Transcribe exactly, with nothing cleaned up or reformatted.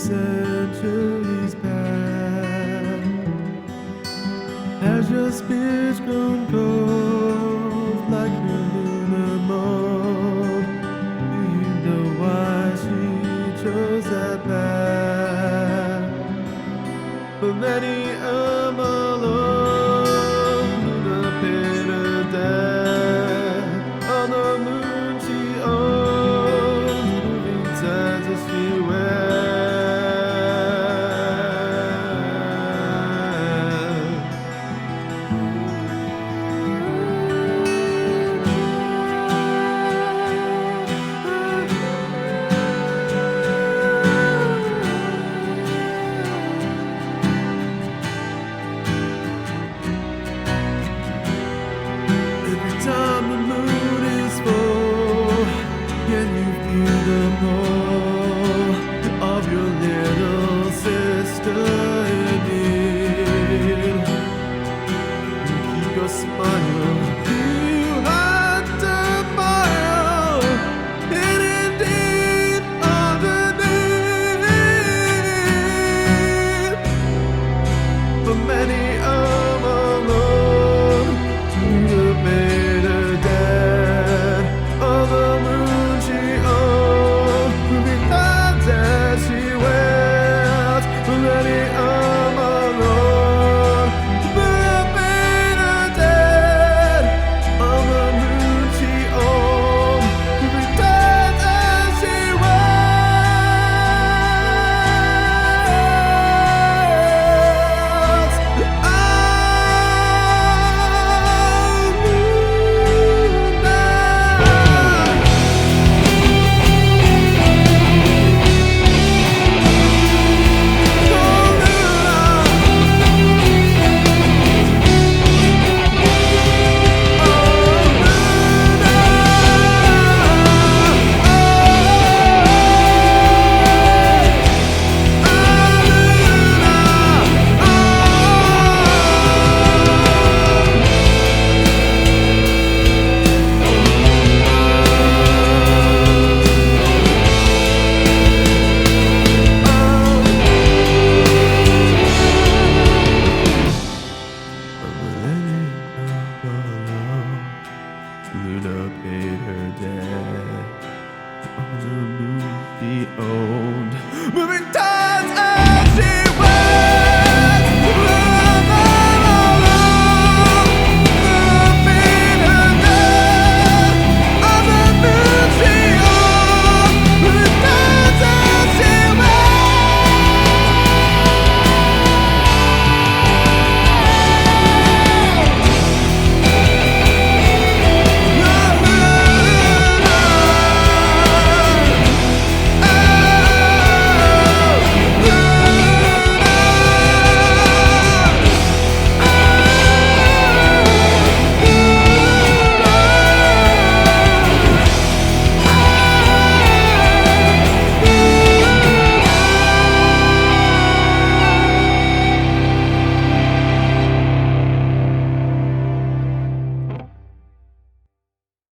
centuries back. Has your spirit grown cold like her lunar mold? Do you know why she chose that path? For many I'm alone, lunar paid her death. On the moon she owns, moving tides as she went. Every time the moon is full, can you feel the pull?